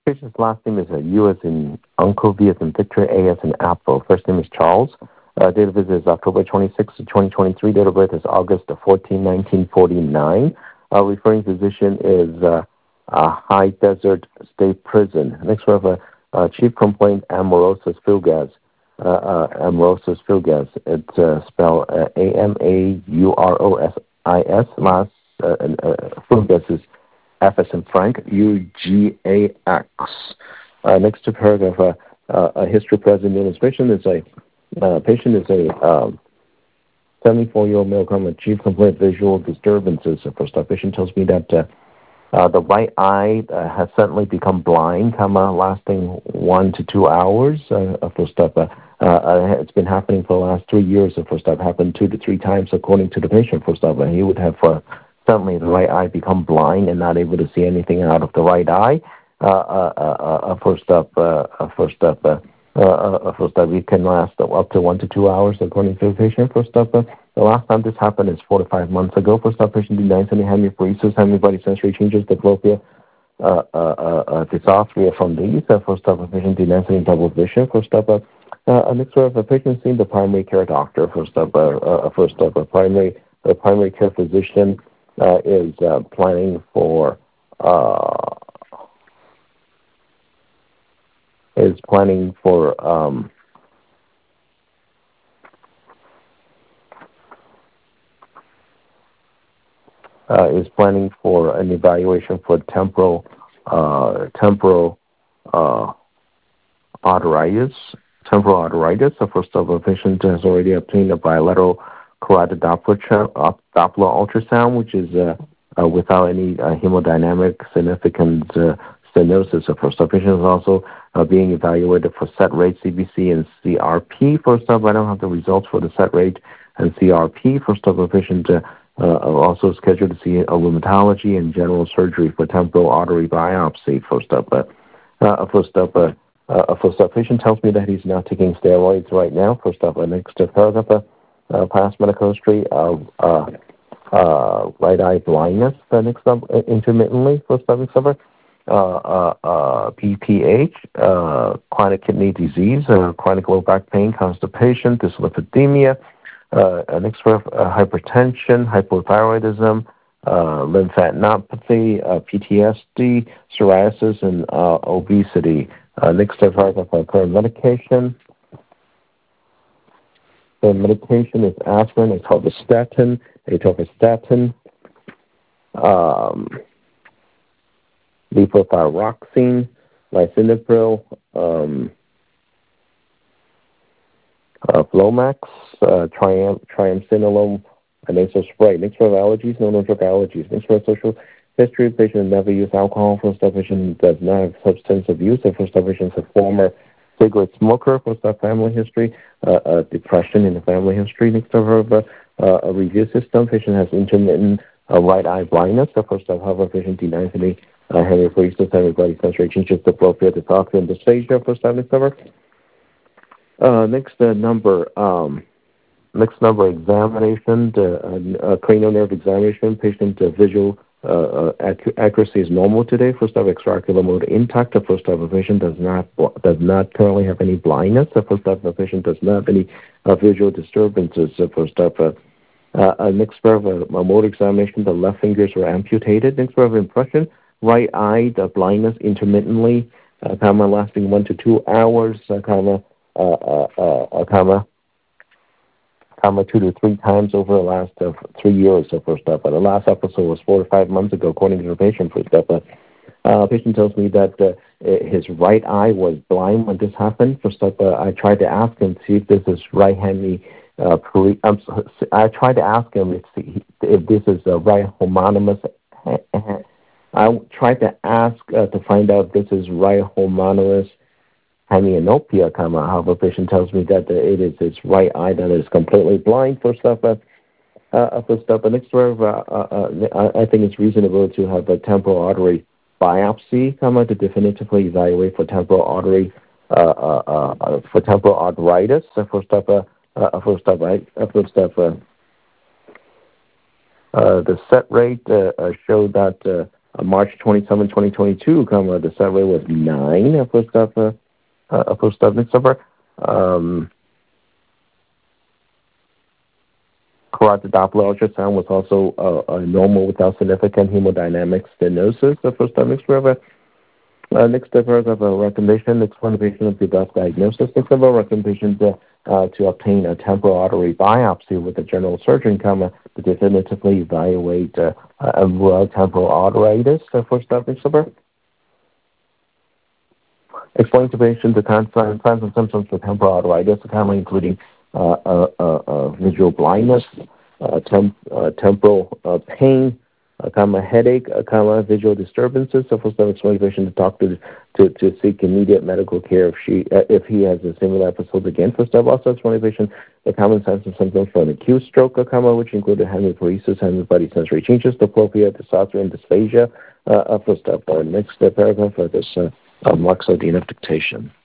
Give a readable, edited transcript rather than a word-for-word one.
Patient's last name is U as in Uncle, V as in Victor, A as in Apple. First name is Charles. Date of visit is October 26, 2023. Date of birth is August 14, 1949. Referring physician is High Desert State Prison. Next, we have a chief complaint, amaurosis fulgens. Amaurosis fulgens. It's spelled Amaurosis. Last fulgens is F as in Frank, UGAX. Next to paragraph, a history present administration is a patient is a 74-year-old male with chief complaint visual disturbances. First up, patient tells me that the right eye has suddenly become blind, lasting 1 to 2 hours. First up, it's been happening for the last 3 years. First up, happened 2 to 3 times according to the patient. First up, he would have suddenly the right eye become blind and not able to see anything out of the right eye. First up, it can last up to 1 to 2 hours according to the patient. First up, the last time this happened is 4 to 5 months ago. First up, patient denies any hemiparesis, hemibody sensory changes, diplopia, dysarthria from these. First up, patient denies any double vision. First up, next up, a patient seeing the primary care doctor. First up, a primary care physician is planning for an evaluation for temporal arteritis. So first of all, the patient has already obtained a bilateral carotid Doppler ultrasound, which is without any hemodynamic significant stenosis. So first up, patient is also being evaluated for set rate, CBC, and CRP. First up, I don't have the results for the set rate and CRP. First up, the patient also scheduled to see a rheumatology and general surgery for temporal artery biopsy. First up, patient tells me that he's not taking steroids right now. First up, next paragraph, past medical history of right eye blindness. Next up, intermittently. First up, next up, PPH, chronic kidney disease, chronic low back pain, constipation, dyslipidemia, next hypertension, hypothyroidism, lymphadenopathy, PTSD, psoriasis, and obesity. Next paragraph, current medication. The medication is aspirin, atorvastatin, levothyroxine, lisinopril, Flomax, triamcinolone, nasal spray. Next for allergies, no drug allergies. Next for social history, patient never used alcohol. First up, patient does not have substance abuse. And first up, patient is a former cigarette smoker. First up, family history, depression in the family history. Next up, a review system. Patient has intermittent right eye blindness. So first up, however, patient denies any hemiparesis, hemibody sensory changes, diplopia, dysarthria, and dysphagia. First time discovered. Next number examination, cranial nerve examination. Patient visual accuracy is normal today. First up, extraocular mode intact. The first up, the patient does not currently have any blindness. The first up, the patient does not have any visual disturbances. The first up, next part of a motor examination, the left fingers were amputated. Next part of impression, right eye, the blindness intermittently, lasting 1 to 2 hours, 2 to 3 times over the last 3 years. First up, the last episode was 4 to 5 months ago, according to the patient. First up, patient tells me that his right eye was blind when this happened. First up, I tried to ask him to see if this is right-handed. I tried to ask him if this is a right homonymous. I tried to ask to find out if this is right homonymous hemianopia, however, patient tells me that it is his right eye that is completely blind. First up, next I think it's reasonable to have a temporal artery biopsy, to definitively evaluate for temporal artery for temporal arteritis. First up, the set rate showed that March 27, 2022, the survey was 9 first up next number. Carotid Doppler ultrasound was also normal without significant hemodynamic stenosis. The first up next number. Next paragraph, a recommendation, explanation of the best diagnosis. Next of a recommendation to obtain a temporal artery biopsy with a general surgeon, to definitively evaluate temporal arteritis. First up, next number. Explain to patients the signs and symptoms of temporal arteritis, including visual blindness, temporal pain, headache, visual disturbances. So first, explain to patient to talk to seek immediate medical care if he has a similar episode again. First up, also explain to patient the common signs and symptoms for an acute stroke, which included hemiparesis, body sensory changes, diplopia, dysarthria, and dysphagia. First up, next paragraph for this Mark Sardina dictation.